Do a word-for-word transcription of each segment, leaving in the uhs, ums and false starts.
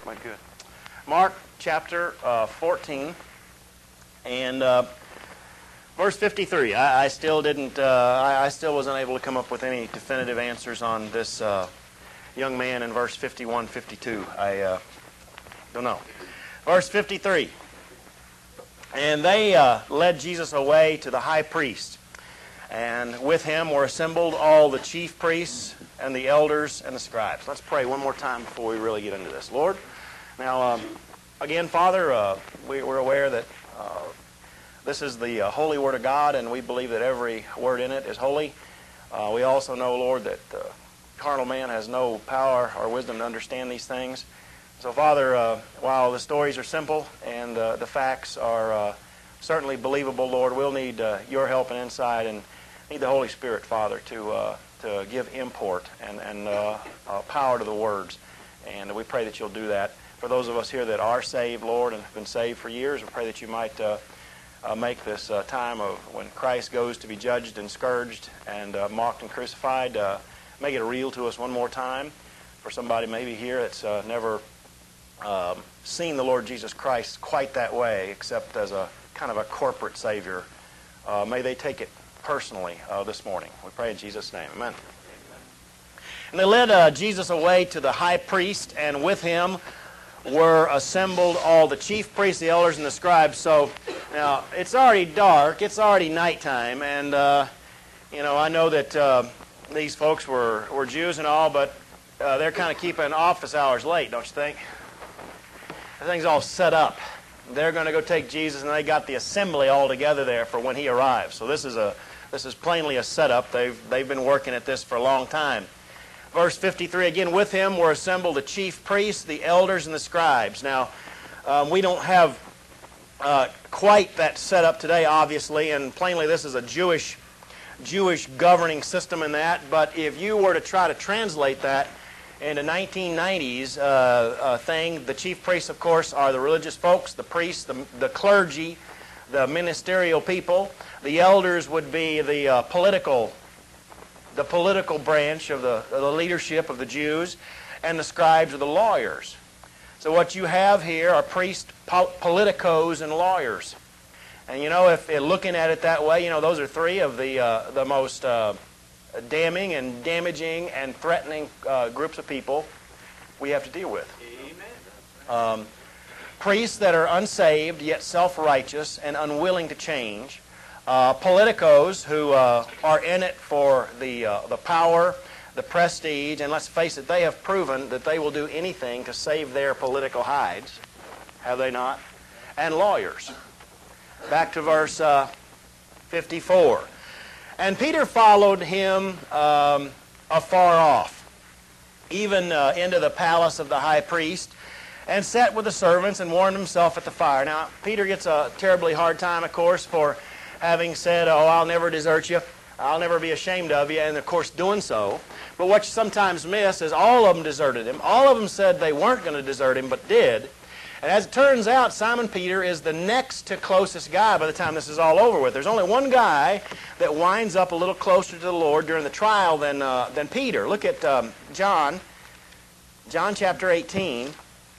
Quite good. Mark chapter uh, fourteen and uh, verse fifty-three. I, I still didn't. Uh, I, I still wasn't able to come up with any definitive answers on this uh, young man in verse fifty-one, fifty-two. I uh, don't know. Verse fifty-three. And they uh, led Jesus away to the high priest, and with him were assembled all the chief priests and the elders and the scribes. Let's pray one more time before we really get into this. Lord, now, um, again, Father, uh, we, we're aware that uh, this is the uh, holy Word of God, and we believe that every word in it is holy. Uh, we also know, Lord, that uh, carnal man has no power or wisdom to understand these things. So, Father, uh, while the stories are simple and uh, the facts are uh, certainly believable, Lord, we'll need uh, your help and insight, and need the Holy Spirit, Father, to uh, to give import and, and uh, uh, power to the words. And we pray that you'll do that. For those of us here that are saved, Lord, and have been saved for years, we pray that you might uh, uh, make this uh, time of when Christ goes to be judged and scourged and uh, mocked and crucified, uh, make it real to us one more time. For somebody maybe here that's uh, never um, seen the Lord Jesus Christ quite that way, except as a kind of a corporate Savior, uh, may they take it personally uh, this morning. We pray in Jesus' name. Amen. And they led uh, Jesus away to the high priest, and with him were assembled all the chief priests, the elders, and the scribes. So now it's already dark, it's already nighttime, and uh, you know I know that uh, these folks were were Jews and all, but uh, they're kind of keeping office hours late, don't you think? The thing's all set up. They're going to go take Jesus, and they got the assembly all together there for when he arrives. So this is a this is plainly a setup. They've they've been working at this for a long time. Verse fifty-three, again, with him were assembled the chief priests, the elders, and the scribes. Now, um, we don't have uh, quite that setup today, obviously, and plainly this is a Jewish Jewish governing system in that. But if you were to try to translate that in a nineteen nineties uh, uh, thing, the chief priests, of course, are the religious folks, the priests, the, the clergy, the ministerial people. The elders would be the uh, political the political branch of the, of the leadership of the Jews, and the scribes are the lawyers. So what you have here are priests, pol politicos, and lawyers. And you know, if, if looking at it that way, you know, those are three of the uh, the most uh, damning and damaging and threatening uh, groups of people we have to deal with. Amen. Um, priests that are unsaved yet self-righteous and unwilling to change. Uh, politicos who uh, are in it for the uh, the power, the prestige, and let's face it, they have proven that they will do anything to save their political hides. Have they not? And lawyers. Back to verse uh, fifty-four. And Peter followed him um, afar off, even uh, into the palace of the high priest, and sat with the servants and warmed himself at the fire. Now, Peter gets a terribly hard time, of course, for having said, oh, I'll never desert you, I'll never be ashamed of you, and of course doing so. But what you sometimes miss is all of them deserted him. All of them said they weren't going to desert him, but did. And as it turns out, Simon Peter is the next to closest guy by the time this is all over with. There's only one guy that winds up a little closer to the Lord during the trial than, uh, than Peter. Look at um, John, John chapter eighteen.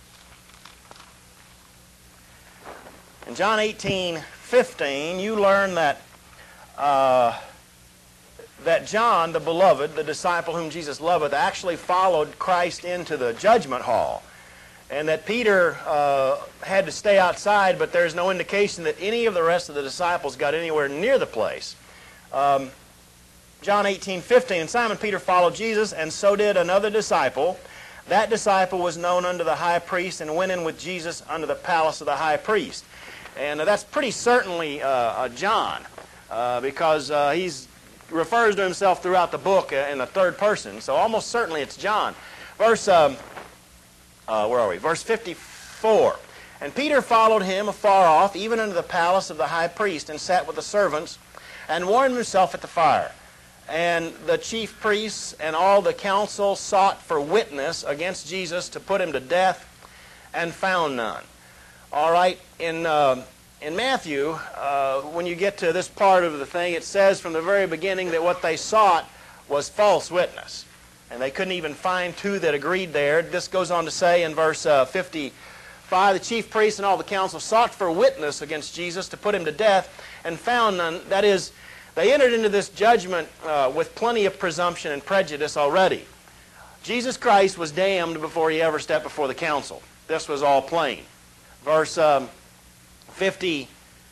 In John eighteen fifteen, you learn that uh, that John, the beloved, the disciple whom Jesus loveth, actually followed Christ into the judgment hall, and that Peter uh, had to stay outside, but there's no indication that any of the rest of the disciples got anywhere near the place. Um, John eighteen fifteen, and Simon Peter followed Jesus, and so did another disciple. That disciple was known unto the high priest, and went in with Jesus unto the palace of the high priest. And uh, that's pretty certainly uh, uh, John, uh, because uh, he refers to himself throughout the book uh, in the third person. So almost certainly it's John. Verse, um, uh, where are we? Verse fifty-four. And Peter followed him afar off, even unto the palace of the high priest, and sat with the servants, and warmed himself at the fire. And the chief priests and all the council sought for witness against Jesus to put him to death, and found none. All right, in, uh, in Matthew, uh, when you get to this part of the thing, it says from the very beginning that what they sought was false witness. And they couldn't even find two that agreed there. This goes on to say in verse uh, fifty-five, the chief priests and all the council sought for a witness against Jesus to put him to death, and found none. That is, they entered into this judgment uh, with plenty of presumption and prejudice already. Jesus Christ was damned before he ever stepped before the council. This was all plain. Verse um, fifty-six,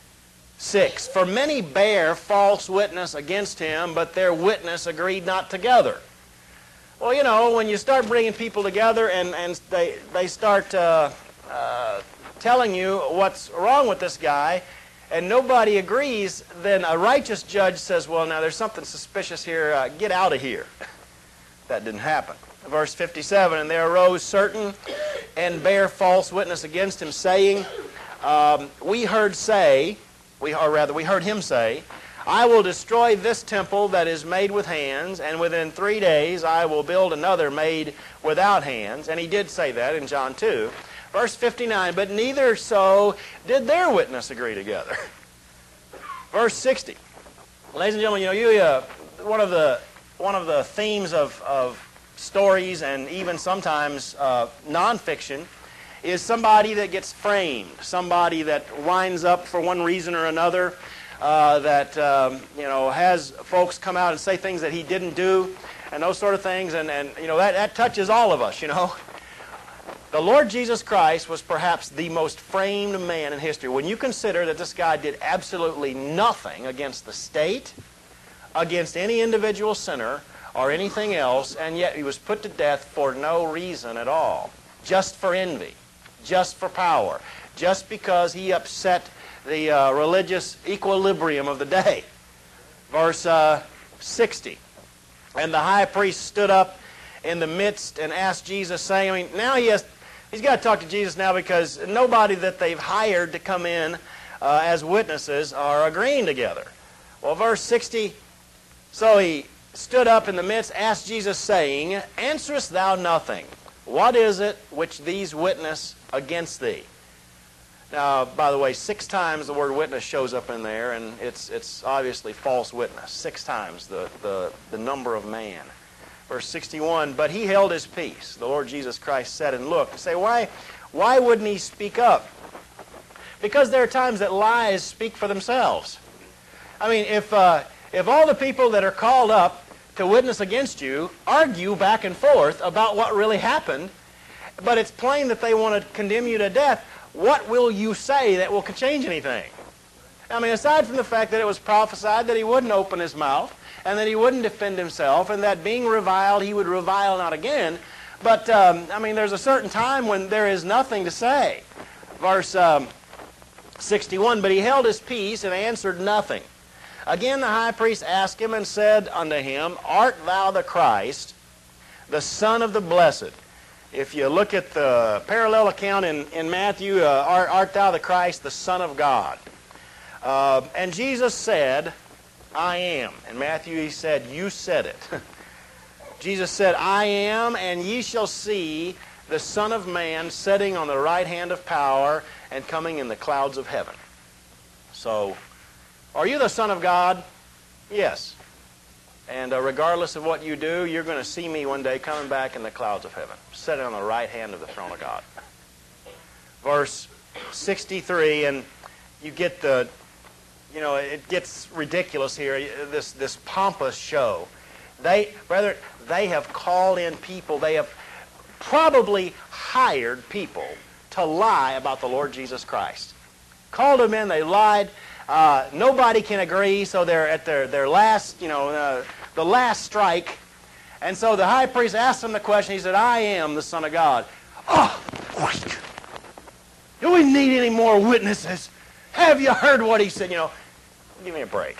for many bare false witness against him, but their witness agreed not together. Well, you know, when you start bringing people together and, and they, they start uh, uh, telling you what's wrong with this guy, and nobody agrees, then a righteous judge says, well, now there's something suspicious here. Uh, get out of here. That didn't happen. Verse fifty-seven, and there arose certain and bare false witness against him, saying, um, we heard say, we, or rather we heard him say, I will destroy this temple that is made with hands, and within three days I will build another made without hands. And he did say that in John two. Verse fifty-nine, but neither so did their witness agree together. Verse sixty. Ladies and gentlemen, you know, you, uh, one of the one of the themes of, of stories and even sometimes uh, nonfiction is somebody that gets framed, somebody that winds up for one reason or another, uh, that um, you know has folks come out and say things that he didn't do, and those sort of things, and, and you know that, that touches all of us, you know. The Lord Jesus Christ was perhaps the most framed man in history. When you consider that this guy did absolutely nothing against the state, against any individual sinner, or anything else, and yet he was put to death for no reason at all, just for envy, just for power, just because he upset the uh, religious equilibrium of the day. Verse uh, sixty, and the high priest stood up in the midst and asked Jesus, saying, I mean, now he has, he's got to talk to Jesus now because nobody that they've hired to come in uh, as witnesses are agreeing together. Well, verse sixty, so he stood up in the midst, asked Jesus, saying, answerest thou nothing? What is it which these witness against thee? Now, by the way, six times the word witness shows up in there, and it's it's obviously false witness. Six times the, the, the number of man. Verse sixty-one, but he held his peace. The Lord Jesus Christ said and looked. Say, why, why wouldn't he speak up? Because there are times that lies speak for themselves. I mean, if, uh, if all the people that are called up to witness against you argue back and forth about what really happened, but it's plain that they want to condemn you to death, what will you say that will change anything? I mean, aside from the fact that it was prophesied that he wouldn't open his mouth and that he wouldn't defend himself and that being reviled, he would revile not again. But, um, I mean, there's a certain time when there is nothing to say. Verse um, sixty-one, but he held his peace and answered nothing. Again the high priest asked him and said unto him, art thou the Christ, the Son of the Blessed? If you look at the parallel account in, in Matthew, uh, art, art thou the Christ, the Son of God? Uh, and Jesus said, I am. In Matthew he said, you said it. Jesus said, I am, and ye shall see the Son of Man sitting on the right hand of power and coming in the clouds of heaven. So, are you the Son of God? Yes. And uh, regardless of what you do, you're going to see me one day coming back in the clouds of heaven, sitting on the right hand of the throne of God. Verse sixty-three, and you get the, you know, it gets ridiculous here, this, this pompous show. They, rather, they have called in people, they have probably hired people to lie about the Lord Jesus Christ. Called them in, they lied. Uh, nobody can agree, so they're at their, their last, you know, uh, the last strike. And so the high priest asked him the question. He said, I am the Son of God. Oh, do we need any more witnesses? Have you heard what he said? You know, give me a break.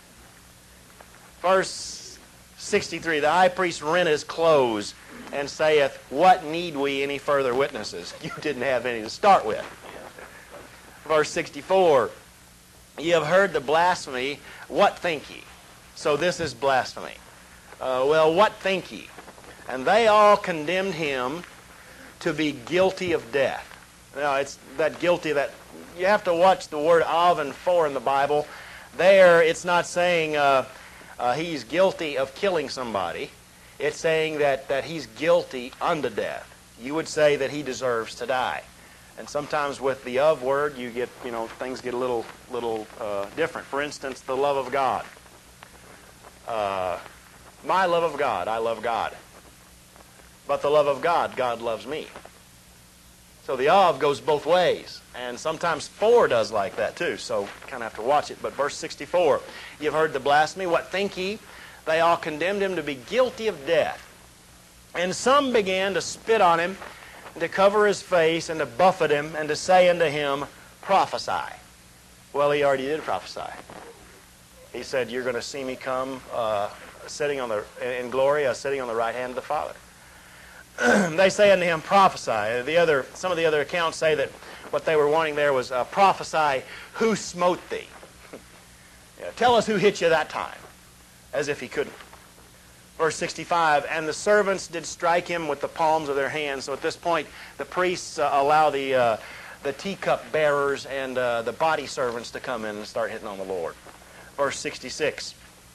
Verse sixty-three, the high priest rent his clothes and saith, what need we any further witnesses? You didn't have any to start with. Verse sixty-four, ye have heard the blasphemy, what think ye? So this is blasphemy. Uh, well, what think ye? And they all condemned him to be guilty of death. Now, it's that guilty that, you have to watch the word of and for in the Bible. There, it's not saying uh, uh, he's guilty of killing somebody. It's saying that, that he's guilty unto death. You would say that he deserves to die. And sometimes with the of word, you get, you know, things get a little, little uh, different. For instance, the love of God. Uh, my love of God, I love God. But the love of God, God loves me. So the of goes both ways. And sometimes for does like that too. So you kind of have to watch it. But verse sixty-four, you've heard the blasphemy. What think ye? They all condemned him to be guilty of death. And some began to spit on him, and to cover his face, and to buffet him, and to say unto him, prophesy. Well, he already did prophesy. He said, you're going to see me come uh, sitting on the in glory, uh, sitting on the right hand of the Father. They say unto him, prophesy. The other, some of the other accounts say that what they were wanting there was uh, prophesy who smote thee. Yeah, tell us who hit you that time, as if he couldn't. Verse sixty-five, and the servants did strike him with the palms of their hands. So at this point, the priests uh, allow the, uh, the teacup bearers and uh, the body servants to come in and start hitting on the Lord. Verse sixty-six,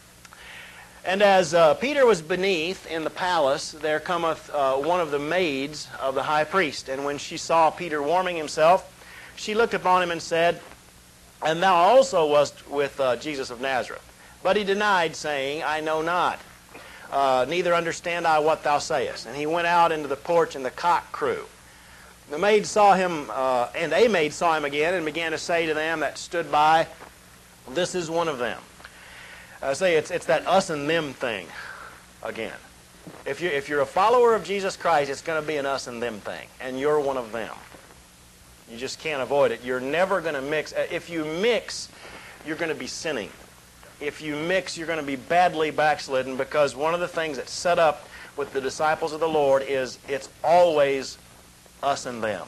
and as uh, Peter was beneath in the palace, there cometh uh, one of the maids of the high priest. And when she saw Peter warming himself, she looked upon him and said, and thou also wast with uh, Jesus of Nazareth. But he denied, saying, I know not. Uh, neither understand I what thou sayest. And he went out into the porch, and the cock crew. The maid saw him, uh, and a maid saw him again, and began to say to them that stood by, this is one of them. I say it's it's that us and them thing again. If you if you're a follower of Jesus Christ, it's going to be an us and them thing, and you're one of them. You just can't avoid it. You're never going to mix. If you mix, you're going to be sinning. If you mix, you're going to be badly backslidden, because one of the things that's set up with the disciples of the Lord is it's always us and them.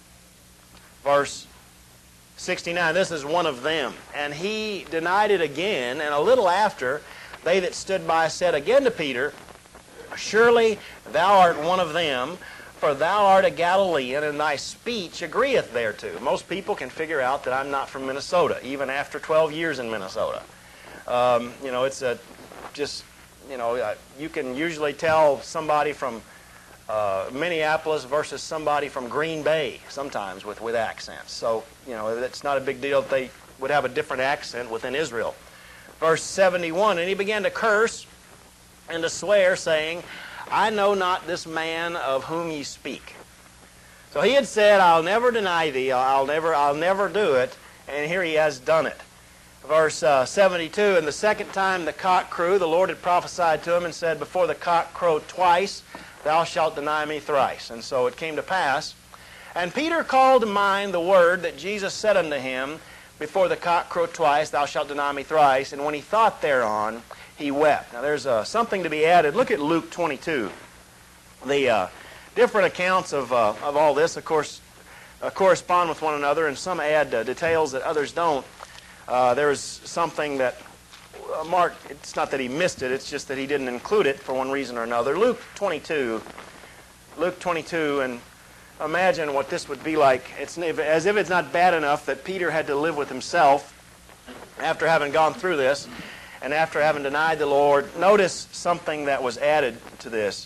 Verse sixty-nine, this is one of them. And he denied it again, and a little after, they that stood by said again to Peter, surely thou art one of them, for thou art a Galilean, and thy speech agreeth thereto. Most people can figure out that I'm not from Minnesota, even after twelve years in Minnesota. Um, you know, it's a just, you know, uh, you can usually tell somebody from uh, Minneapolis versus somebody from Green Bay sometimes with, with accents. So, you know, it's not a big deal if they would have a different accent within Israel. Verse seventy-one, and he began to curse and to swear, saying, I know not this man of whom ye speak. So he had said, I'll never deny thee, I'll never, I'll never do it, and here he has done it. Verse uh, seventy-two, and the second time the cock crew, the Lord had prophesied to him and said, before the cock crow twice, thou shalt deny me thrice. And so it came to pass. And Peter called to mind the word that Jesus said unto him, before the cock crow twice, thou shalt deny me thrice. And when he thought thereon, he wept. Now there's uh, something to be added. Look at Luke twenty-two. The uh, different accounts of, uh, of all this, of course, uh, correspond with one another, and some add uh, details that others don't. Uh, there is something that uh, Mark, it's not that he missed it, it's just that he didn't include it for one reason or another. Luke twenty-two, Luke twenty-two, and imagine what this would be like. It's as if it's not bad enough that Peter had to live with himself after having gone through this and after having denied the Lord. Notice something that was added to this.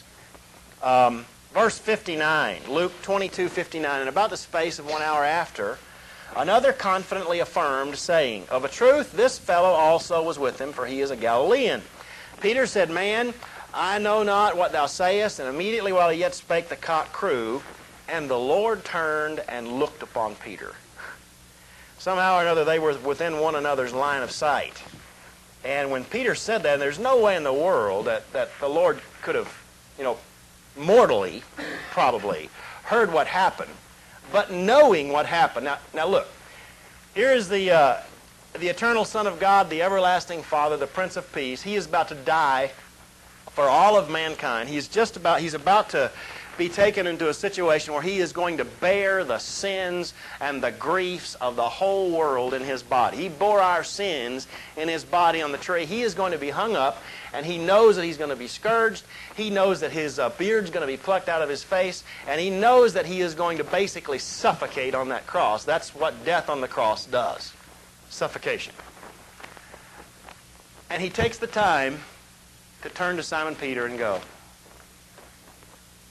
Um, verse fifty-nine, Luke twenty-two fifty-nine, and about the space of one hour after, another confidently affirmed, saying, of a truth this fellow also was with him, for he is a Galilean. Peter said, man, I know not what thou sayest. And immediately while he yet spake, the cock crew, and the Lord turned and looked upon Peter. Somehow or another they were within one another's line of sight. And when Peter said that, there's no way in the world that, that the Lord could have, you know, mortally, probably, heard what happened. But knowing what happened. Now, now look, here is the, uh, the eternal Son of God, the everlasting Father, the Prince of Peace. He is about to die for all of mankind. He's just about, he's about to be taken into a situation where he is going to bear the sins and the griefs of the whole world in his body. He bore our sins in his body on the tree. He is going to be hung up, and he knows that he's going to be scourged. He knows that his uh, beard's going to be plucked out of his face, and he knows that he is going to basically suffocate on that cross. That's what death on the cross does. Suffocation. And he takes the time to turn to Simon Peter and go,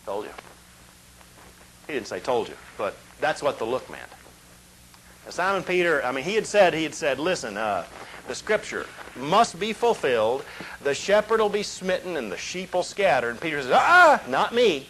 Told you. He didn't say told you, but that's what the look meant. Now, Simon Peter, I mean, he had said, he had said, listen, uh, the Scripture must be fulfilled. The shepherd will be smitten and the sheep will scatter. And Peter says, ah, not me.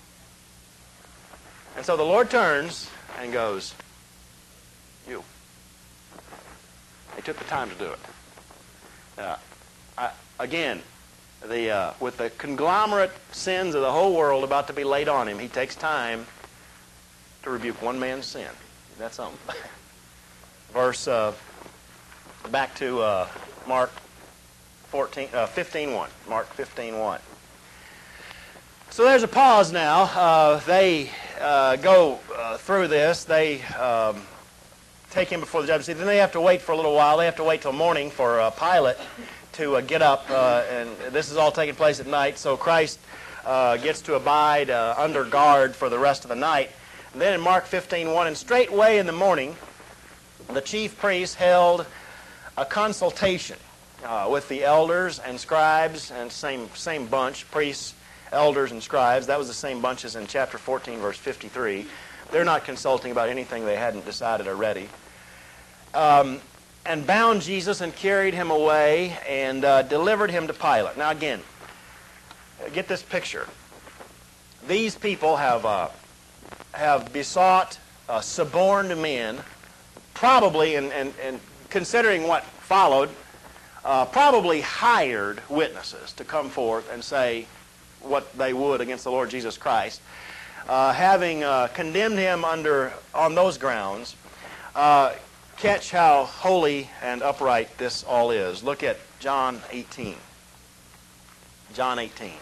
And so the Lord turns and goes, you. He took the time to do it. Uh, I, again, the, uh, with the conglomerate sins of the whole world about to be laid on him, he takes time to rebuke one man's sin. That's something. Verse, uh, back to uh, Mark fourteen, uh, fifteen one. Mark fifteen one. So there's a pause now. Uh, they uh, go uh, through this. They um, take him before the judge. Then they have to wait for a little while. They have to wait till morning for uh, Pilate to uh, get up. Uh, and this is all taking place at night. So Christ uh, gets to abide uh, under guard for the rest of the night. And then in Mark fifteen one, and straightway in the morning, the chief priests held a consultation uh, with the elders and scribes, and same same bunch, priests, elders, and scribes. That was the same bunch as in chapter fourteen, verse fifty-three. They're not consulting about anything they hadn't decided already. Um, and bound Jesus and carried him away and uh, delivered him to Pilate. Now again, get this picture. These people have uh, have besought uh, suborned men, probably, and, and, and considering what followed, uh, probably hired witnesses to come forth and say what they would against the Lord Jesus Christ. Uh, having uh, condemned him under on those grounds, uh, catch how holy and upright this all is. Look at John eighteen. John eighteen.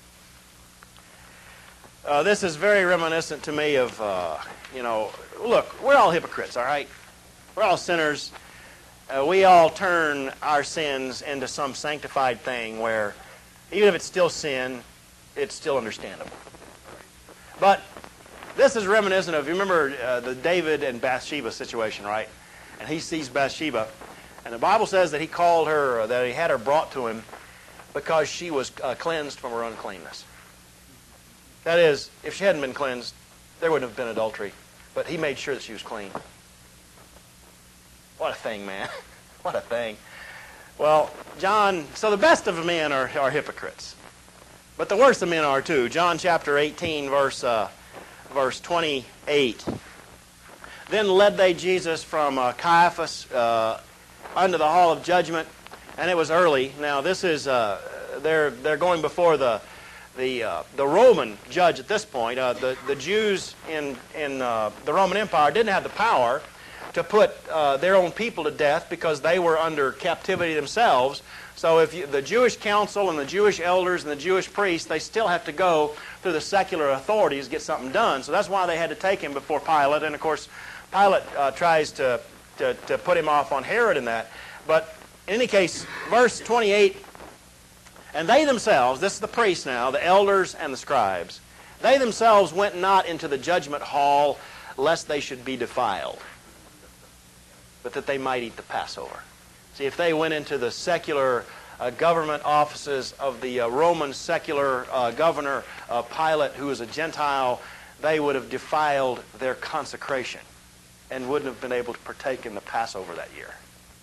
Uh, this is very reminiscent to me of, uh, you know, look, we're all hypocrites, all right? We're all sinners. Uh, we all turn our sins into some sanctified thing where even if it's still sin, it's still understandable. But this is reminiscent of, you remember uh, the David and Bathsheba situation, right? And he sees Bathsheba, and the Bible says that he called her, uh, that he had her brought to him because she was uh, cleansed from her uncleanness. That is, if she hadn't been cleansed, there wouldn't have been adultery. But he made sure that she was clean. What a thing, man. What a thing. Well, John, so the best of men are, are hypocrites. But the worst of men are too. John chapter eighteen, verse, uh, verse twenty-eight. Then led they Jesus from uh, Caiaphas uh, unto the hall of judgment, and it was early. Now this is, uh, they're, they're going before the The, uh, the Roman judge at this point. Uh, the, the Jews in, in uh, the Roman Empire didn't have the power to put uh, their own people to death because they were under captivity themselves. So if you, the Jewish council and the Jewish elders and the Jewish priests, they still have to go through the secular authorities to get something done. So that's why they had to take him before Pilate. And of course, Pilate uh, tries to, to, to put him off on Herod in that. But in any case, verse twenty-eight, and they themselves, this is the priests now, the elders and the scribes, they themselves went not into the judgment hall lest they should be defiled, but that they might eat the Passover. See, if they went into the secular uh, government offices of the uh, Roman secular uh, governor, uh, Pilate, who was a Gentile, they would have defiled their consecration and wouldn't have been able to partake in the Passover that year.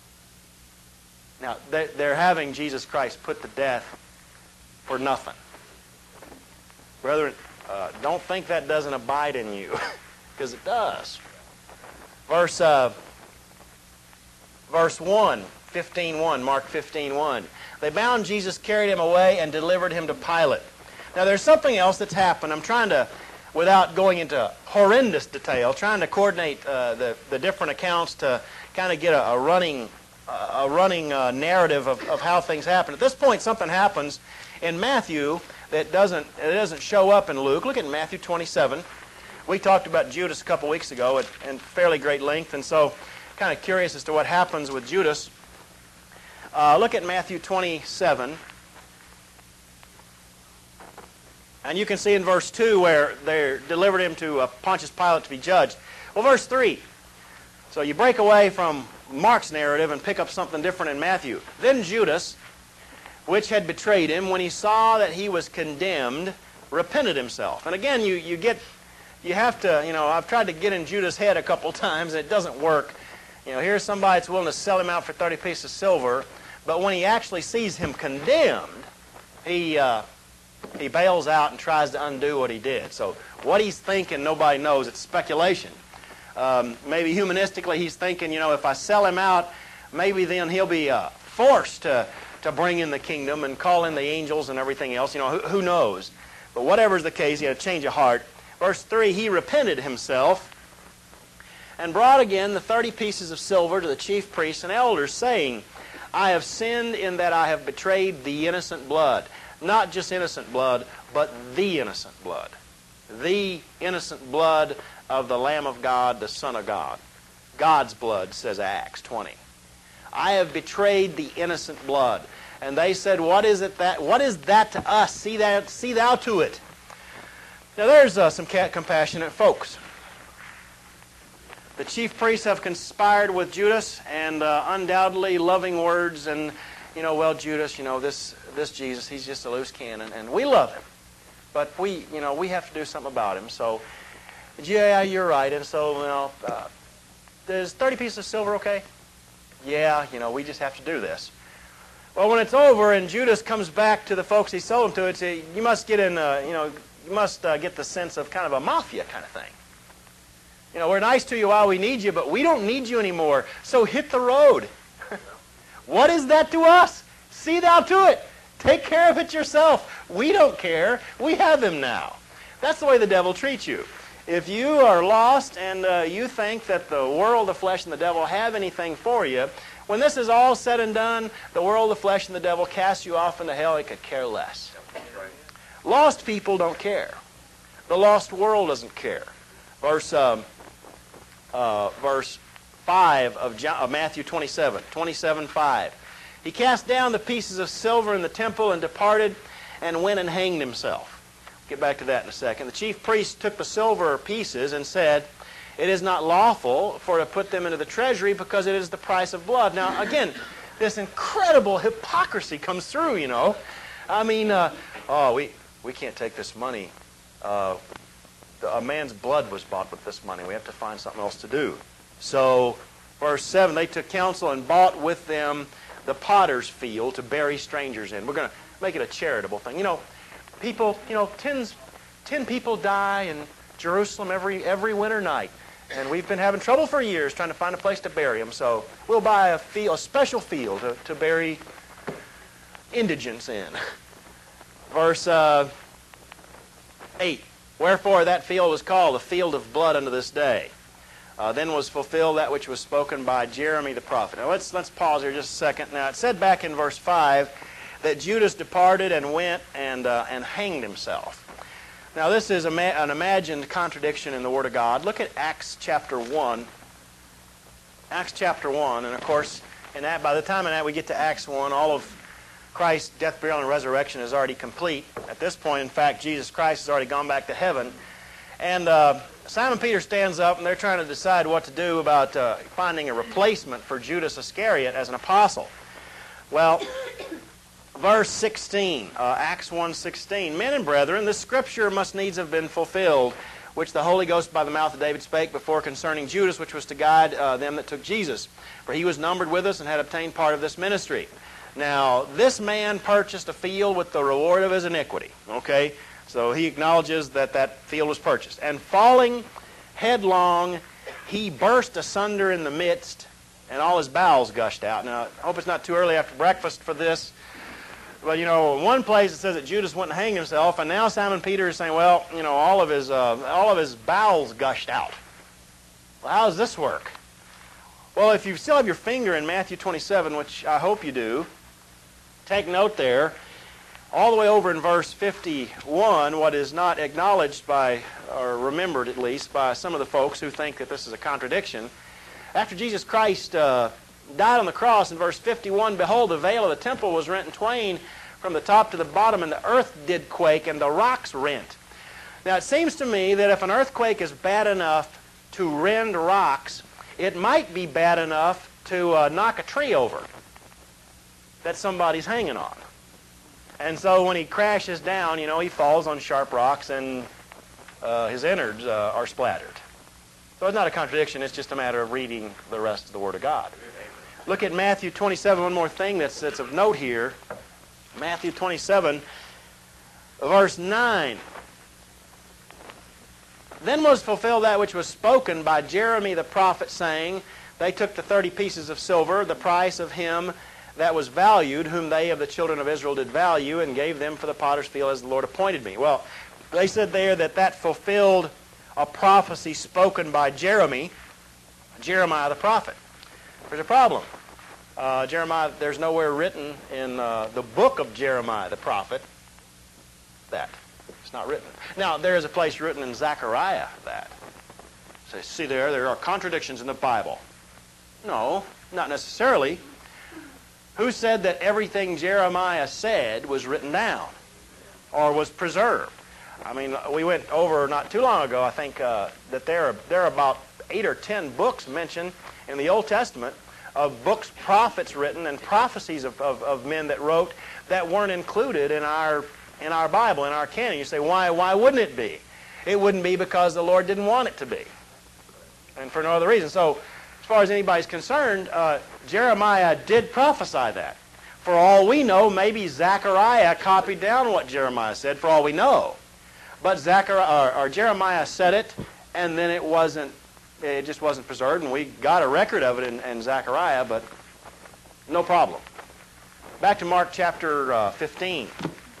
Now, they're having Jesus Christ put to death for nothing. Brethren, uh, don't think that doesn't abide in you, because it does. Verse, uh, verse one, fifteen one, Mark fifteen one. They bound Jesus, carried him away, and delivered him to Pilate. Now, there's something else that's happened. I'm trying to, without going into horrendous detail, trying to coordinate uh, the, the different accounts to kind of get a, a running a running uh, narrative of, of how things happen. At this point, something happens in Matthew that doesn't it doesn't show up in Luke. Look at Matthew twenty-seven. We talked about Judas a couple weeks ago at, at fairly great length, and so kind of curious as to what happens with Judas. Uh, look at Matthew twenty-seven. And you can see in verse two where they delivered him to uh, Pontius Pilate to be judged. Well, verse three. So you break away from Mark's narrative and pick up something different in Matthew. Then Judas, which had betrayed him, when he saw that he was condemned, repented himself. And again, you, you get, you have to, you know, I've tried to get in Judas' head a couple times, and it doesn't work. You know, here's somebody that's willing to sell him out for thirty pieces of silver, but when he actually sees him condemned, he, uh, he bails out and tries to undo what he did. So what he's thinking, nobody knows. It's speculation. Um, maybe humanistically, he's thinking, you know, if I sell him out, maybe then he'll be uh, forced to, to bring in the kingdom and call in the angels and everything else. You know, who, who knows? But whatever's the case, he had a change of heart. Verse three, he repented himself and brought again the thirty pieces of silver to the chief priests and elders, saying, I have sinned in that I have betrayed the innocent blood. Not just innocent blood, but the innocent blood. The innocent blood of the Lamb of God, the Son of God. God's blood, says Acts twenty. I have betrayed the innocent blood. And they said, what is it that, what is that to us? See that, see thou to it. Now there's uh, some compassionate folks. The chief priests have conspired with Judas, and uh, undoubtedly loving words, and, you know, well, Judas, you know, this, this Jesus, he's just a loose cannon, and we love him. But we, you know, we have to do something about him. So, yeah, you're right. And so, you know, uh, is thirty pieces of silver okay? Yeah, you know, we just have to do this. Well, when it's over and Judas comes back to the folks he sold them to, it's a, you must get in, uh, you know, you must uh, get the sense of kind of a mafia kind of thing. You know, we're nice to you while we need you, but we don't need you anymore. So hit the road. What is that to us? See thou to it. Take care of it yourself. We don't care. We have him now. That's the way the devil treats you. If you are lost and uh, you think that the world, the flesh, and the devil have anything for you, when this is all said and done, the world, the flesh, and the devil cast you off into hell. It could care less. Lost people don't care. The lost world doesn't care. Verse, um, uh, verse five of, John, of Matthew twenty-seven, twenty-seven five. He cast down the pieces of silver in the temple and departed and went and hanged himself. Get back to that in a second. The chief priest took the silver pieces and said, it is not lawful for to put them into the treasury because it is the price of blood. Now, again, this incredible hypocrisy comes through, you know. I mean, uh, oh, we, we can't take this money. Uh, a man's blood was bought with this money. We have to find something else to do. So, verse seven, they took counsel and bought with them the potter's field to bury strangers in. We're going to make it a charitable thing. You know, people, you know, tens, ten people die in Jerusalem every, every winter night. And we've been having trouble for years trying to find a place to bury them. So we'll buy a, field, a special field to, to bury indigents in. Verse uh, eight. Wherefore that field was called the field of blood unto this day. Uh, then was fulfilled that which was spoken by Jeremy the prophet. Now let's, let's pause here just a second. Now it said back in verse five that Judas departed and went and, uh, and hanged himself. Now this is a ma an imagined contradiction in the Word of God. Look at Acts chapter one. Acts chapter one, and of course, in that, by the time in that we get to Acts one, all of Christ's death, burial, and resurrection is already complete. At this point, in fact, Jesus Christ has already gone back to heaven. And uh, Simon Peter stands up, and they're trying to decide what to do about uh, finding a replacement for Judas Iscariot as an apostle. Well, verse sixteen, uh, Acts one sixteen. Men and brethren, this scripture must needs have been fulfilled, which the Holy Ghost by the mouth of David spake before concerning Judas, which was to guide uh, them that took Jesus. For he was numbered with us and had obtained part of this ministry. Now, this man purchased a field with the reward of his iniquity. Okay? So he acknowledges that that field was purchased. And falling headlong, he burst asunder in the midst, and all his bowels gushed out. Now, I hope it's not too early after breakfast for this. But, you know, in one place it says that Judas went and hanged himself, and now Simon Peter is saying, well, you know, all of his, uh, all of his bowels gushed out. Well, how does this work? Well, if you still have your finger in Matthew twenty-seven, which I hope you do, take note there. All the way over in verse fifty-one, what is not acknowledged by, or remembered at least, by some of the folks who think that this is a contradiction. After Jesus Christ uh, died on the cross, in verse fifty-one, behold, the veil of the temple was rent in twain from the top to the bottom, and the earth did quake, and the rocks rent. Now, it seems to me that if an earthquake is bad enough to rend rocks, it might be bad enough to uh, knock a tree over that somebody's hanging on. And so when he crashes down, you know, he falls on sharp rocks and uh, his innards uh, are splattered. So it's not a contradiction. It's just a matter of reading the rest of the Word of God. Look at Matthew twenty-seven, one more thing that's, that's of note here. Matthew twenty-seven, verse nine. Then was fulfilled that which was spoken by Jeremy the prophet, saying, they took the thirty pieces of silver, the price of him that was valued, whom they of the children of Israel did value, and gave them for the potter's field as the Lord appointed me. Well, they said there that that fulfilled a prophecy spoken by Jeremy, Jeremiah the prophet. There's a problem. Uh, Jeremiah, there's nowhere written in uh, the book of Jeremiah the prophet that. It's not written. Now, there is a place written in Zechariah that. So, see there, there are contradictions in the Bible. No, not necessarily. Who said that everything Jeremiah said was written down or was preserved? I mean, we went over not too long ago, I think, uh, that there are, there are about eight or ten books mentioned in the Old Testament of books, prophets written, and prophecies of, of, of men that wrote that weren't included in our in our Bible, in our canon. You say, why, why wouldn't it be? It wouldn't be because the Lord didn't want it to be, and for no other reason. So, as far as anybody's concerned, uh, Jeremiah did prophesy that. For all we know, maybe Zechariah copied down what Jeremiah said, for all we know. But Zechariah, or, or Jeremiah said it, and then it wasn't, it just wasn't preserved, and we got a record of it in, in Zechariah, but no problem. Back to Mark chapter uh, fifteen.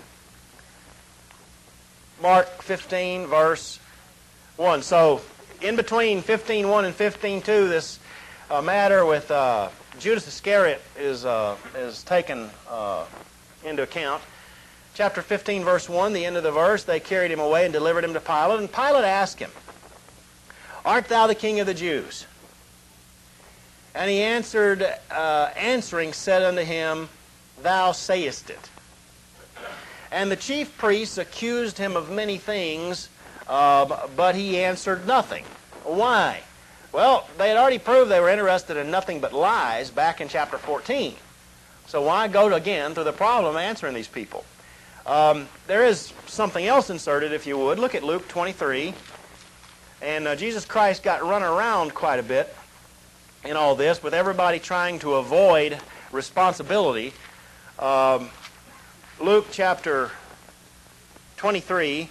Mark fifteen, verse one. So, in between fifteen one and fifteen two, this uh, matter with uh, Judas Iscariot is, uh, is taken uh, into account. Chapter fifteen, verse one, the end of the verse, they carried him away and delivered him to Pilate. And Pilate asked him, art thou the king of the Jews? And he answered, uh, answering, said unto him, thou sayest it. And the chief priests accused him of many things, uh, but he answered nothing. Why? Well, they had already proved they were interested in nothing but lies back in chapter fourteen. So why go again through the problem of answering these people? Um, there is something else inserted, if you would. Look at Luke twenty-three. And uh, Jesus Christ got run around quite a bit in all this, with everybody trying to avoid responsibility. Um, Luke chapter twenty-three.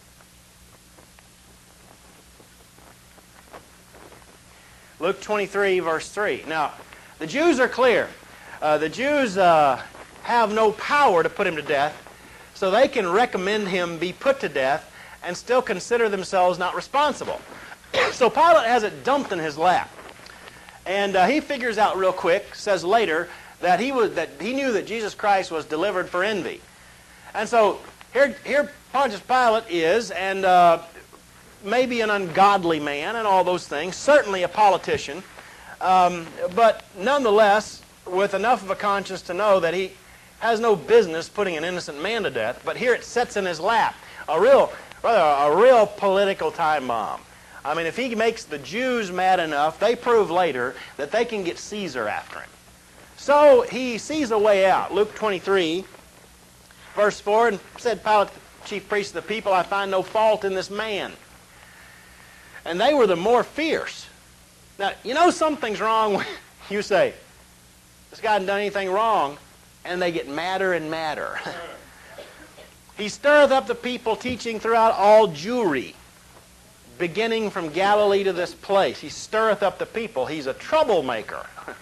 Luke twenty-three, verse three. Now, the Jews are clear. Uh, the Jews uh, have no power to put him to death, so they can recommend him be put to death and still consider themselves not responsible. So Pilate has it dumped in his lap. And uh, he figures out real quick, says later, that he was that he knew that Jesus Christ was delivered for envy. And so here, here Pontius Pilate is, and uh, maybe an ungodly man and all those things, certainly a politician, um, but nonetheless with enough of a conscience to know that he has no business putting an innocent man to death. But here it sits in his lap, a real, rather a real political time bomb. I mean, if he makes the Jews mad enough, they prove later that they can get Caesar after him. So he sees a way out. Luke twenty-three, verse four, and said Pilate, the chief priest of the people, I find no fault in this man. And they were the more fierce. Now, you know something's wrong when you say, this guy hasn't done anything wrong, and they get madder and madder. He stirreth up the people, teaching throughout all Jewry, beginning from Galilee to this place. He stirreth up the people. He's a troublemaker.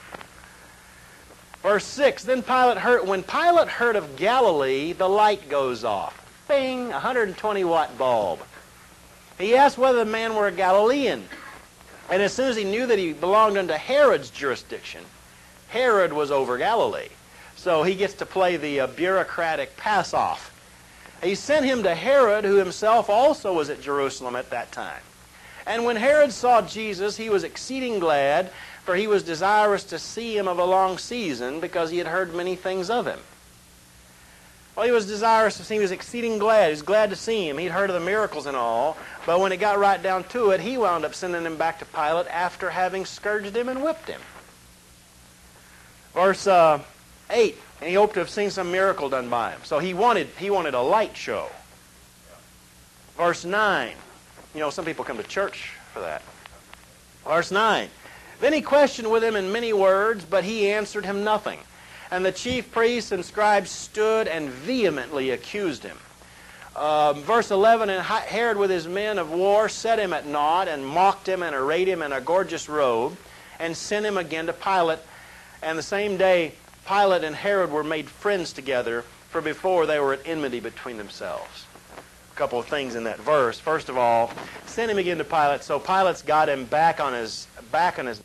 Verse six, then Pilate heard, when Pilate heard of Galilee, the light goes off. Bing, a one hundred twenty watt bulb. He asked whether the man were a Galilean. And as soon as he knew that he belonged unto Herod's jurisdiction, Herod was over Galilee. So he gets to play the uh, bureaucratic pass-off. He sent him to Herod, who himself also was at Jerusalem at that time. And when Herod saw Jesus, he was exceeding glad, for he was desirous to see him of a long season, because he had heard many things of him. Well, he was desirous to see him. He was exceeding glad. He was glad to see him. He'd heard of the miracles and all. But when it got right down to it, he wound up sending him back to Pilate after having scourged him and whipped him. Verse uh, eight. And he hoped to have seen some miracle done by him. So he wanted, he wanted a light show. Verse nine. You know, some people come to church for that. Verse nine. Then he questioned with him in many words, but he answered him nothing. And the chief priests and scribes stood and vehemently accused him. Um, verse eleven, and Herod with his men of war set him at naught, and mocked him, and arrayed him in a gorgeous robe, and sent him again to Pilate. And the same day Pilate and Herod were made friends together, for before they were at enmity between themselves. A couple of things in that verse. First of all, sent him again to Pilate, so Pilate's got him back on his back on his.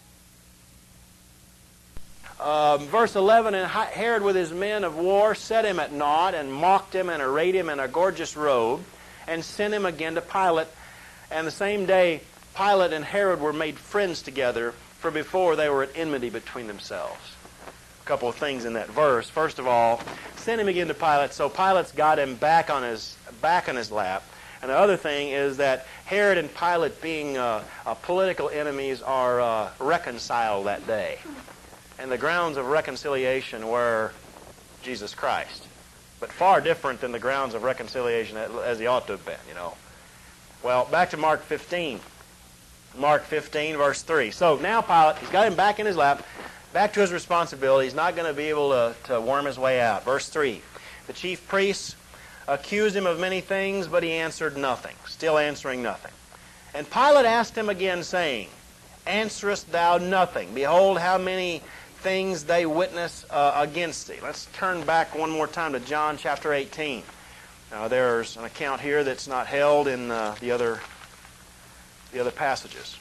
Um, verse eleven, and Herod with his men of war set him at naught, and mocked him, and arrayed him in a gorgeous robe, and sent him again to Pilate. And the same day Pilate and Herod were made friends together, for before they were at enmity between themselves. A couple of things in that verse. First of all, sent him again to Pilate, so Pilate's got him back on his back on his lap. And the other thing is that Herod and Pilate, being uh, uh, political enemies, are uh, reconciled that day. And the grounds of reconciliation were Jesus Christ. But far different than the grounds of reconciliation as he ought to have been, you know. Well, back to Mark fifteen. Mark fifteen, verse three. So now Pilate, he's got him back in his lap, back to his responsibility. He's not going to be able to, to worm his way out. Verse three. The chief priests accused him of many things, but he answered nothing. Still answering nothing. And Pilate asked him again, saying, Answerest thou nothing? Behold, how many things they witness uh, against thee. Let's turn back one more time to John chapter eighteen. Now there's an account here that's not held in uh, the other the other passages.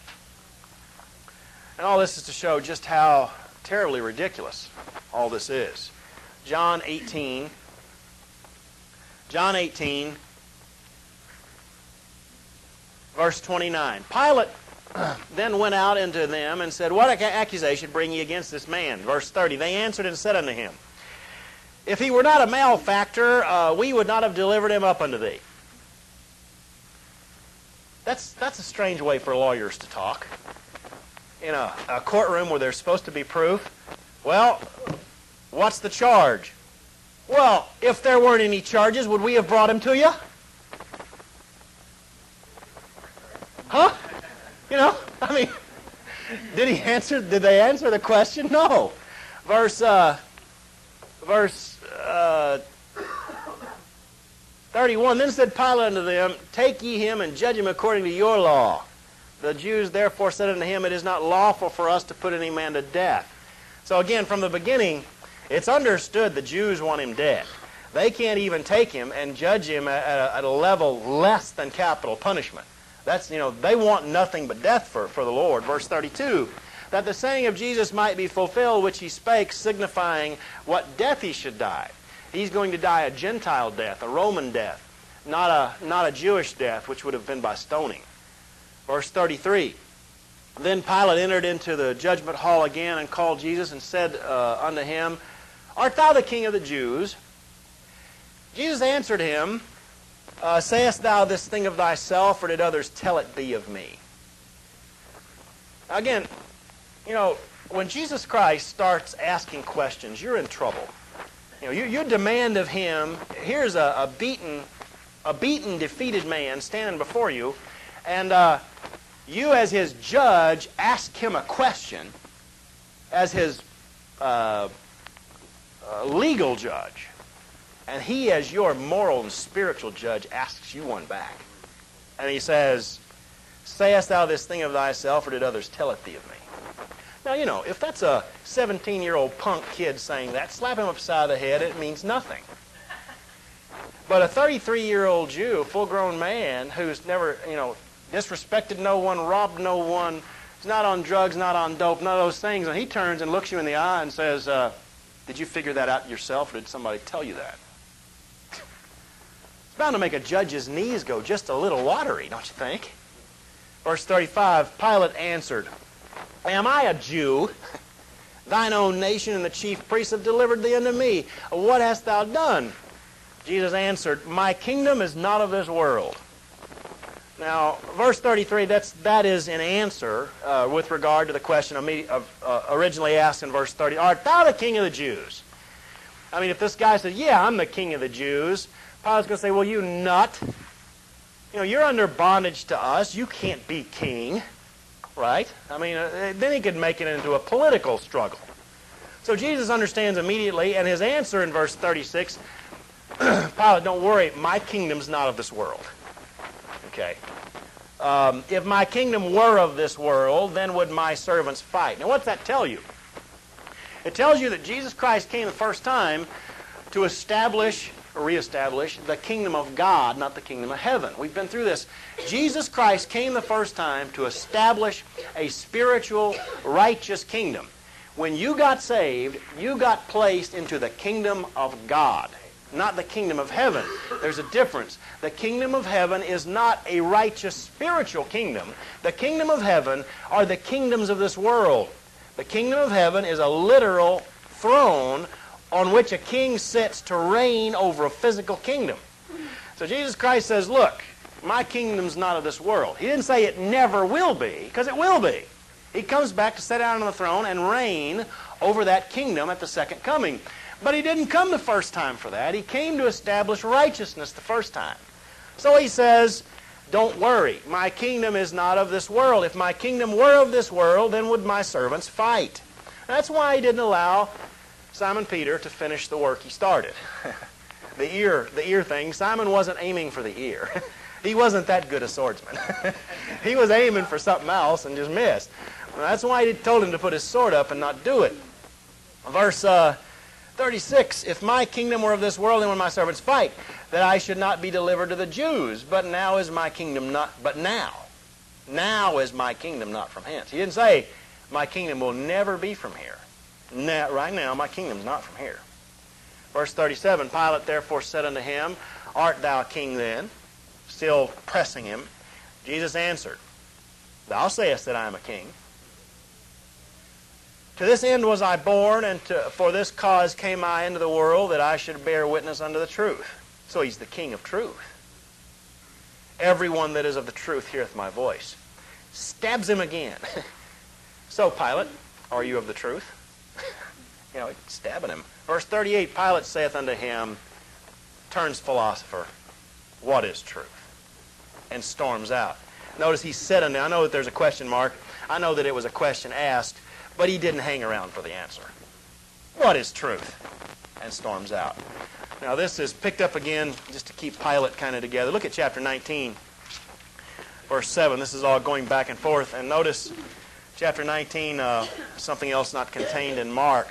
And all this is to show just how terribly ridiculous all this is. John eighteen. John eighteen, verse twenty-nine. Pilate then went out into them and said, What accusation bring ye against this man? Verse thirty. They answered and said unto him, If he were not a malefactor, uh, we would not have delivered him up unto thee. That's, that's a strange way for lawyers to talk. In a, a courtroom where there's supposed to be proof. Well, what's the charge? Well, if there weren't any charges, would we have brought him to you? Huh? You know, I mean, did he answer? Did they answer the question? No. Verse, uh, verse uh, thirty-one. Then said Pilate unto them, Take ye him and judge him according to your law. The Jews therefore said unto him, It is not lawful for us to put any man to death. So again, from the beginning, it's understood the Jews want him dead. They can't even take him and judge him at a, at a level less than capital punishment. That's, you know, they want nothing but death for, for the Lord. Verse thirty-two, that the saying of Jesus might be fulfilled, which he spake, signifying what death he should die. He's going to die a Gentile death, a Roman death, not a, not a Jewish death, which would have been by stoning. Verse thirty-three, then Pilate entered into the judgment hall again and called Jesus and said uh, unto him, Art thou the king of the Jews? Jesus answered him, Uh, sayest thou this thing of thyself, or did others tell it thee of me? Again, you know, when Jesus Christ starts asking questions, you're in trouble. You know, you, you demand of him, here's a, a beaten, a beaten, defeated man standing before you, and uh, you as his judge ask him a question as his uh, uh, legal judge. And he, as your moral and spiritual judge, asks you one back. And he says, Sayest thou this thing of thyself, or did others tell it thee of me? Now, you know, if that's a seventeen-year-old punk kid saying that, slap him upside the head, it means nothing. But a thirty-three-year-old Jew, a full-grown man, who's never, you know, disrespected no one, robbed no one, is not on drugs, not on dope, none of those things, and he turns and looks you in the eye and says, uh, did you figure that out yourself, or did somebody tell you that? Bound to make a judge's knees go just a little watery, don't you think? Verse thirty-five, Pilate answered, Am I a Jew? Thine own nation and the chief priests have delivered thee unto me. What hast thou done? Jesus answered, My kingdom is not of this world. Now, verse thirty-three, that's, that is an answer uh, with regard to the question of, of, uh, originally asked in verse thirty, Art thou the king of the Jews? I mean, if this guy says, yeah, I'm the king of the Jews, Pilate's going to say, well, you nut. You know, you're under bondage to us. You can't be king, right? I mean, uh, then he could make it into a political struggle. So Jesus understands immediately, and his answer in verse thirty-six, Pilate, don't worry, my kingdom's not of this world. Okay. Um, if my kingdom were of this world, then would my servants fight. Now, what's that tell you? It tells you that Jesus Christ came the first time to establish, or reestablish, the kingdom of God, not the kingdom of heaven. We've been through this. Jesus Christ came the first time to establish a spiritual, righteous kingdom. When you got saved, you got placed into the kingdom of God, not the kingdom of heaven. There's a difference. The kingdom of heaven is not a righteous spiritual kingdom. The kingdom of heaven are the kingdoms of this world. The kingdom of heaven is a literal throne on which a king sits to reign over a physical kingdom. So Jesus Christ says, look, my kingdom's not of this world. He didn't say it never will be, because it will be. He comes back to sit down on the throne and reign over that kingdom at the second coming. But he didn't come the first time for that. He came to establish righteousness the first time. So he says, don't worry, my kingdom is not of this world. If my kingdom were of this world, then would my servants fight. That's why he didn't allow Simon Peter to finish the work he started. the ear, the ear thing, Simon wasn't aiming for the ear. He wasn't that good a swordsman. He was aiming for something else and just missed. Well, that's why he told him to put his sword up and not do it. Verse uh, thirty-six, if my kingdom were of this world, then would my servants fight, that I should not be delivered to the Jews. But now is my kingdom not, but now, now is my kingdom not from hence. He didn't say, my kingdom will never be from here. Now, right now, my kingdom's not from here. Verse thirty-seven, Pilate therefore said unto him, art thou king then? Still pressing him. Jesus answered, thou sayest that I am a king. To this end was I born, and to, for this cause came I into the world, that I should bear witness unto the truth. So he's the king of truth. Everyone that is of the truth heareth my voice. Stabs him again. So, Pilate, are you of the truth? You know, stabbing him. Verse thirty-eight, Pilate saith unto him, turns philosopher, what is truth? And storms out. Notice he said unto him, I know that there's a question mark. I know that it was a question asked, but he didn't hang around for the answer. What is truth? And storms out. Now this is picked up again just to keep Pilate kind of together. Look at chapter nineteen, verse seven. This is all going back and forth. And notice chapter nineteen, uh, something else not contained in Mark.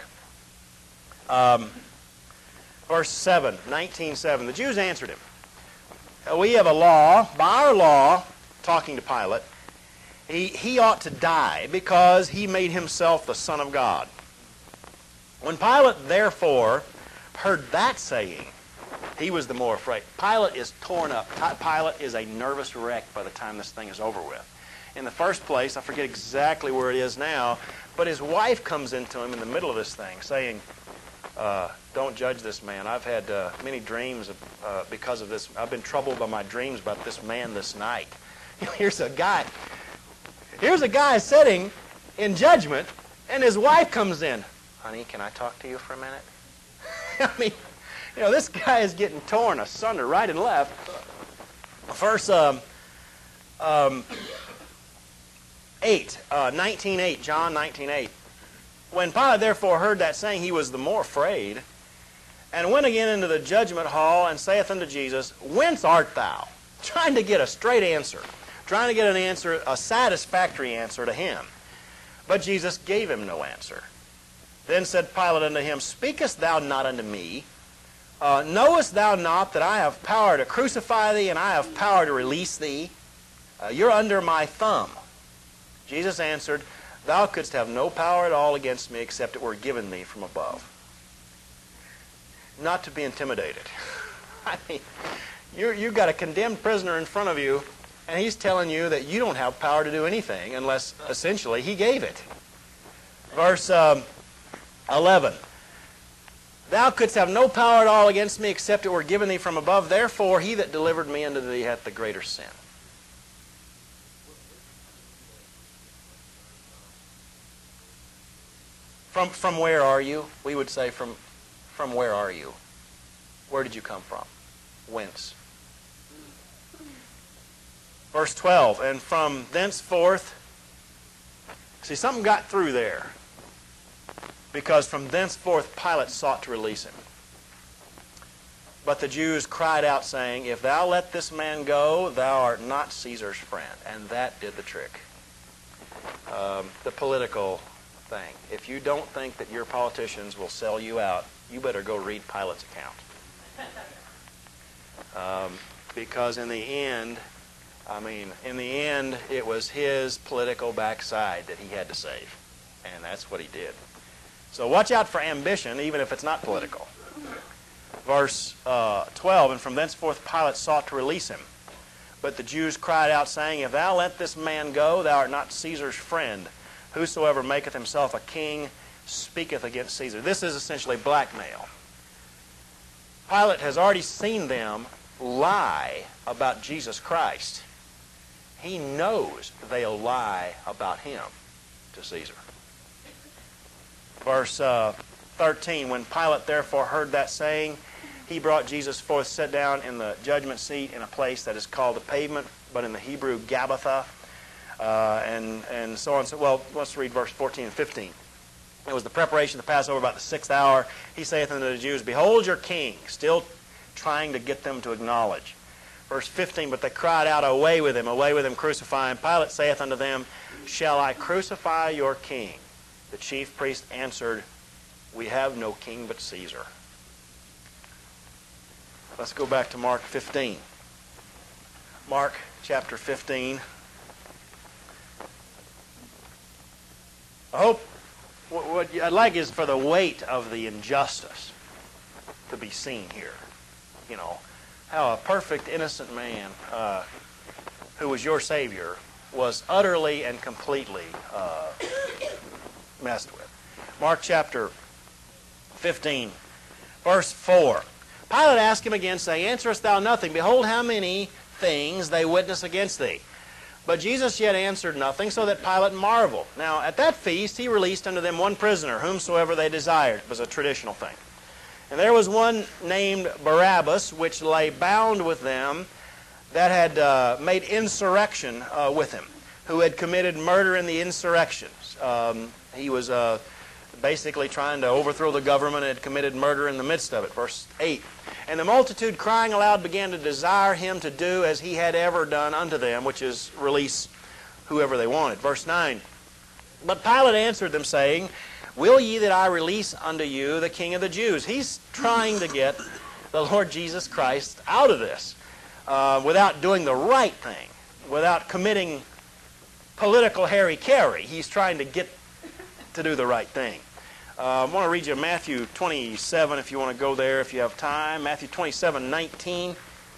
Um, verse seven, nineteen seven. The Jews answered him, we have a law, by our law, talking to Pilate, he, he ought to die because he made himself the Son of God. When Pilate, therefore, heard that saying, he was the more afraid. Pilate is torn up. Pilate is a nervous wreck by the time this thing is over with. In the first place, I forget exactly where it is now, but his wife comes into him in the middle of this thing saying, uh, don't judge this man. I've had uh, many dreams of, uh, because of this. I've been troubled by my dreams about this man this night. Here's a guy. Here's a guy sitting in judgment, and his wife comes in. Honey, can I talk to you for a minute? I mean, you know, this guy is getting torn asunder right and left. Verse um, um, eight, uh, nineteen eight, John nineteen eight. When Pilate therefore heard that saying, he was the more afraid, and went again into the judgment hall, and saith unto Jesus, whence art thou? Trying to get a straight answer. Trying to get an answer, a satisfactory answer to him. But Jesus gave him no answer. Then said Pilate unto him, speakest thou not unto me? Uh, knowest thou not that I have power to crucify thee, and I have power to release thee? Uh, you're under my thumb. Jesus answered, thou couldst have no power at all against me, except it were given thee from above. Not to be intimidated. I mean, you're, you've got a condemned prisoner in front of you, and he's telling you that you don't have power to do anything unless, essentially, he gave it. Verse um, eleven. Thou couldst have no power at all against me, except it were given thee from above. Therefore, he that delivered me unto thee hath the greater sin. From, from where are you? We would say from, From where are you? Where did you come from? Whence? Verse twelve, and from thenceforth, see, something got through there. Because from thenceforth Pilate sought to release him. But the Jews cried out, saying, if thou let this man go, thou art not Caesar's friend. And that did the trick. Um, the political thing. If you don't think that your politicians will sell you out, you better go read Pilate's account. Um, because in the end, I mean, in the end, it was his political backside that he had to save. And that's what he did. So watch out for ambition, even if it's not political. Verse uh, twelve, and from thenceforth Pilate sought to release him. But the Jews cried out, saying, if thou let this man go, thou art not Caesar's friend. Whosoever maketh himself a king speaketh against Caesar. This is essentially blackmail. Pilate has already seen them lie about Jesus Christ. He knows they'll lie about him to Caesar. Verse uh, thirteen, when Pilate therefore heard that saying, he brought Jesus forth, sat down in the judgment seat in a place that is called the pavement, but in the Hebrew, Gabbatha, uh, and, and so on. So, well, let's read verse fourteen and fifteen. It was the preparation of the Passover about the sixth hour. He saith unto the Jews, behold your king, still trying to get them to acknowledge. Verse fifteen, but they cried out, away with him, away with him, crucify him. Pilate saith unto them, shall I crucify your king? The chief priest answered, we have no king but Caesar. Let's go back to Mark fifteen. Mark chapter fifteen. I hope what I'd like is for the weight of the injustice to be seen here. You know, how a perfect, innocent man uh, who was your Savior was utterly and completely uh, messed with. Mark chapter fifteen, verse four. Pilate asked him again, saying, answerest thou nothing? Behold, how many things they witness against thee. But Jesus yet answered nothing, so that Pilate marveled. Now, at that feast he released unto them one prisoner, whomsoever they desired. It was a traditional thing. And there was one named Barabbas, which lay bound with them, that had uh, made insurrection uh, with him, who had committed murder in the insurrections. Um, he was uh, basically trying to overthrow the government and had committed murder in the midst of it. Verse eight. And the multitude crying aloud began to desire him to do as he had ever done unto them, which is release whoever they wanted. Verse nine. But Pilate answered them, saying, will ye that I release unto you the King of the Jews? He's trying to get the Lord Jesus Christ out of this uh, without doing the right thing, without committing political hara-kiri. He's trying to get to do the right thing. Uh, I want to read you Matthew twenty-seven if you want to go there if you have time. Matthew twenty-seven nineteen.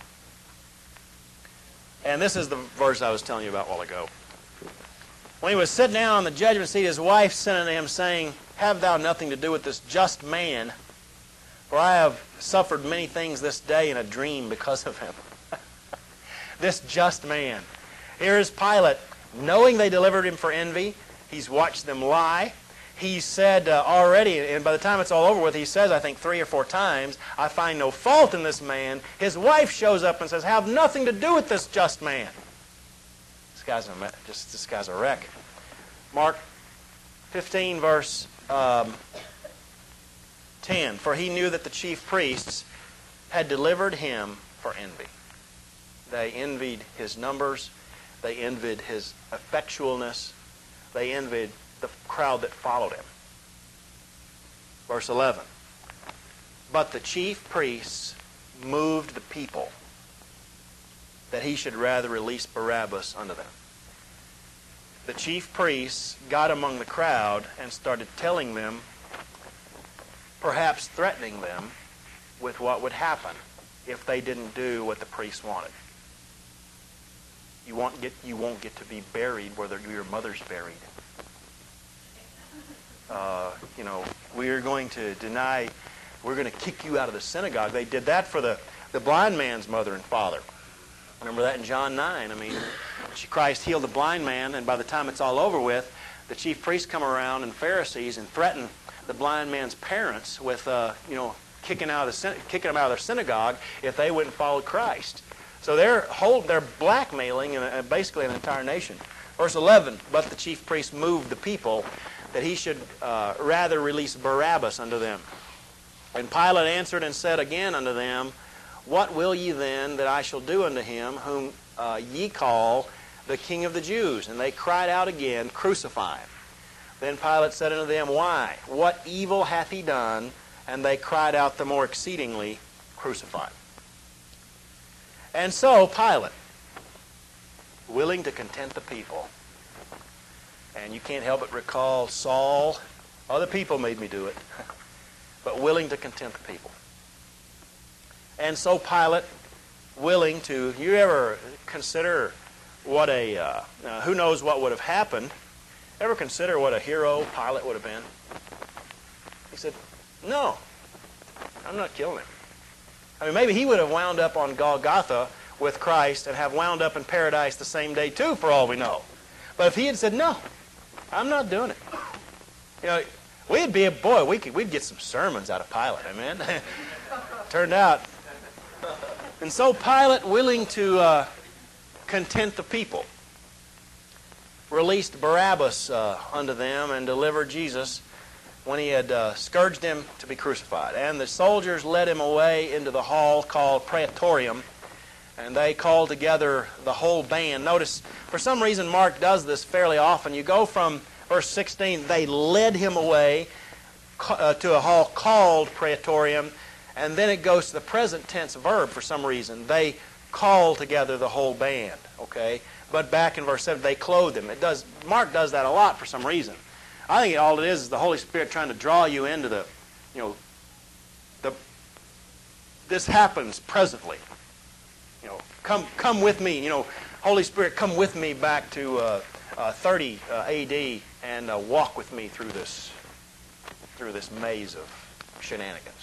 And this is the verse I was telling you about a while ago. When he was sitting down on the judgment seat, his wife sent unto him, saying, have thou nothing to do with this just man? For I have suffered many things this day in a dream because of him. This just man. Here is Pilate, knowing they delivered him for envy. He's watched them lie. He said uh, already, and by the time it's all over with, he says, I think three or four times, I find no fault in this man. His wife shows up and says, have nothing to do with this just man. This guy's a, just, this guy's a wreck. Mark fifteen, verse um, ten. For he knew that the chief priests had delivered him for envy. They envied his numbers. They envied his effectualness. They envied the crowd that followed him. Verse eleven. But the chief priests moved the people that he should rather release Barabbas unto them. The chief priests got among the crowd and started telling them, perhaps threatening them, with what would happen if they didn't do what the priests wanted. You won't get, you won't get to be buried where your mother's buried. Uh, you know, we're going to deny, we're going to kick you out of the synagogue. They did that for the, the blind man's mother and father. Remember that in John nine. I mean, Christ healed the blind man, and by the time it's all over with, the chief priests come around and Pharisees and threaten the blind man's parents with, uh, you know, kicking out of the, kicking them out of their synagogue if they wouldn't follow Christ. So they're hold, they're blackmailing uh, basically an entire nation. Verse eleven, but the chief priest moved the people that he should uh, rather release Barabbas unto them. And Pilate answered and said again unto them, what will ye then that I shall do unto him whom uh, ye call the King of the Jews? And they cried out again, crucify him. Then Pilate said unto them, why? What evil hath he done? And they cried out the more exceedingly, crucify him. And so Pilate, willing to content the people, and you can't help but recall Saul, other people made me do it, but willing to content the people. And so Pilate, willing to, you ever consider what a, uh, uh, who knows what would have happened, ever consider what a hero Pilate would have been? He said, no, I'm not killing him. I mean, maybe he would have wound up on Golgotha with Christ and have wound up in paradise the same day too, for all we know. But if he had said, no, I'm not doing it. You know, we'd be a, boy, we could, we'd get some sermons out of Pilate, amen? Turned out. And so Pilate, willing to uh, content the people, released Barabbas uh, unto them and delivered Jesus when he had uh, scourged him to be crucified. And the soldiers led him away into the hall called Praetorium, and they called together the whole band. Notice, for some reason, Mark does this fairly often. You go from verse sixteen, they led him away uh, to a hall called Praetorium, and then it goes to the present tense verb for some reason. They called together the whole band, okay? But back in verse seven, they clothed him. It does, Mark does that a lot for some reason. I think all it is is the Holy Spirit trying to draw you into the, you know, the, this happens presently. You know, come come with me. You know, Holy Spirit, come with me back to uh, uh, thirty uh, A D and uh, walk with me through this through this maze of shenanigans.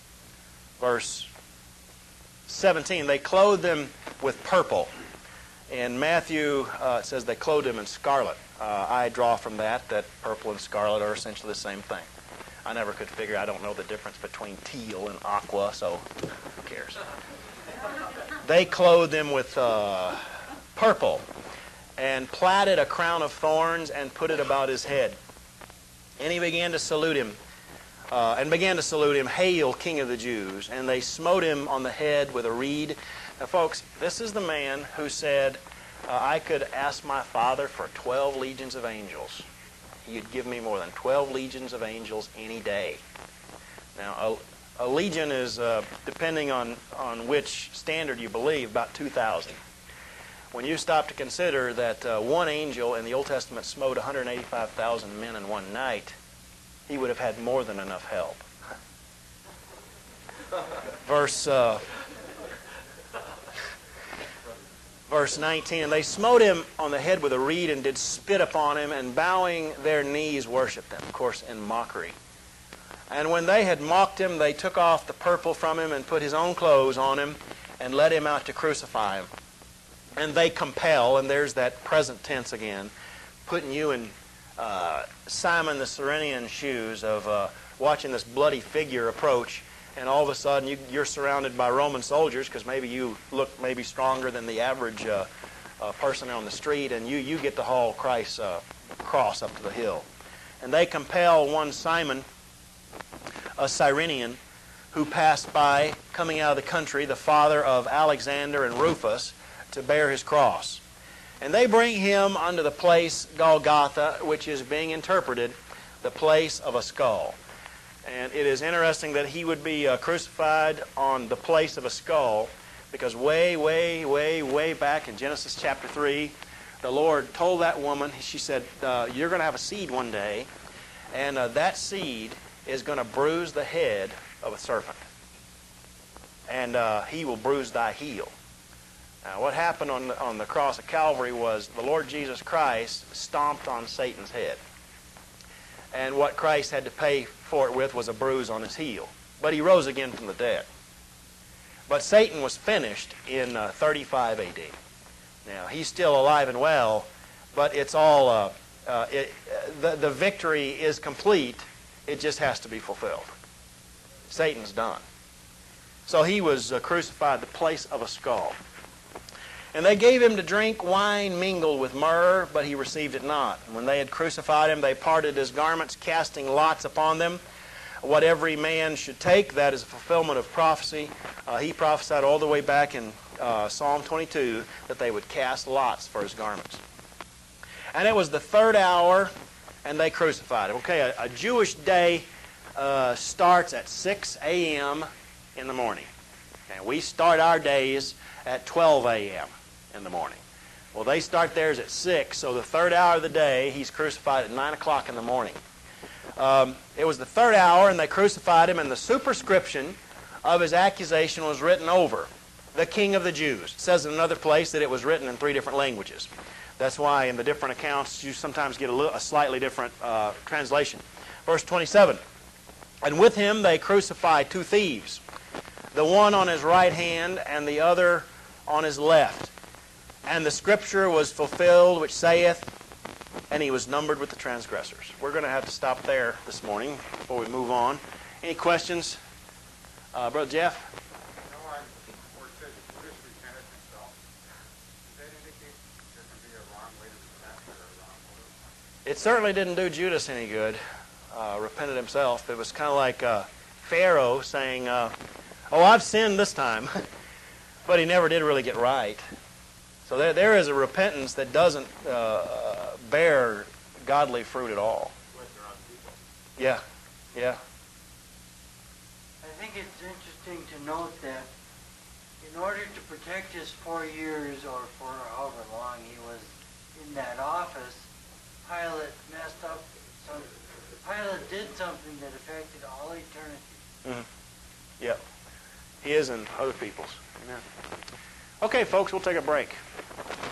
Verse seventeen, they clothed them with purple. In Matthew, uh, it says they clothed him in scarlet. Uh, I draw from that that purple and scarlet are essentially the same thing. I never could figure, I don't know the difference between teal and aqua, so who cares? They clothed him with uh, purple and plaited a crown of thorns and put it about his head. And he began to salute him, uh, and began to salute him, Hail, King of the Jews. And they smote him on the head with a reed. Now, folks, this is the man who said, uh, I could ask my Father for twelve legions of angels. He'd give me more than twelve legions of angels any day. Now, a, a legion is, uh, depending on, on which standard you believe, about two thousand. When you stop to consider that uh, one angel in the Old Testament smote one hundred eighty-five thousand men in one night, he would have had more than enough help. Verse... Uh, Verse nineteen, and they smote him on the head with a reed and did spit upon him, and bowing their knees worshipped him, of course, in mockery. And when they had mocked him, they took off the purple from him and put his own clothes on him and led him out to crucify him. And they compel, and there's that present tense again, putting you in uh, Simon the Cyrenian's shoes of uh, watching this bloody figure approach. And all of a sudden, you, you're surrounded by Roman soldiers because maybe you look maybe stronger than the average uh, uh, person on the street, and you, you get to haul Christ's uh, cross up to the hill. And they compel one Simon, a Cyrenian, who passed by, coming out of the country, the father of Alexander and Rufus, to bear his cross. And they bring him unto the place Golgotha, which is being interpreted, the place of a skull. And it is interesting that he would be uh, crucified on the place of a skull, because way, way, way, way back in Genesis chapter three, the Lord told that woman, she said, uh, you're going to have a seed one day, and uh, that seed is going to bruise the head of a serpent. And uh, he will bruise thy heel. Now, what happened on the, on the cross of Calvary was the Lord Jesus Christ stomped on Satan's head. And what Christ had to pay for it with was a bruise on his heel. But he rose again from the dead. But Satan was finished in uh, thirty-five A D. Now, he's still alive and well, but it's all, uh, uh, it, the, the victory is complete. It just has to be fulfilled. Satan's done. So he was uh, crucified the place of a skull. And they gave him to drink wine mingled with myrrh, but he received it not. And when they had crucified him, they parted his garments, casting lots upon them, what every man should take. That is a fulfillment of prophecy. Uh, he prophesied all the way back in uh, Psalm twenty-two that they would cast lots for his garments. And it was the third hour, and they crucified him. Okay, a, a Jewish day uh, starts at six a.m. in the morning. And we start our days at twelve a.m. in the morning. Well, they start theirs at six, so the third hour of the day, he's crucified at nine o'clock in the morning. Um, it was the third hour, and they crucified him, and the superscription of his accusation was written over, the King of the Jews. It says in another place that it was written in three different languages. That's why in the different accounts you sometimes get a, little, a slightly different uh, translation. Verse twenty-seven, and with him they crucified two thieves, the one on his right hand and the other on his left. And the scripture was fulfilled which saith, and he was numbered with the transgressors. We're going to have to stop there this morning before we move on. Any questions? Uh, Brother Jeff? No, I, where it says Judas repented himself, does that indicate there could be a wrong way to repent or a wrong motive? It certainly didn't do Judas any good. Uh, repented himself. It was kind of like uh, Pharaoh saying, uh, oh, I've sinned this time. But he never did really get right. So there, there is a repentance that doesn't uh, bear godly fruit at all. Yeah, yeah. I think it's interesting to note that in order to protect his four years or for however long he was in that office, Pilate messed up. So Pilate did something that affected all eternity. Mm-hmm. Yeah. His and other people's. Amen. Okay, folks, we'll take a break.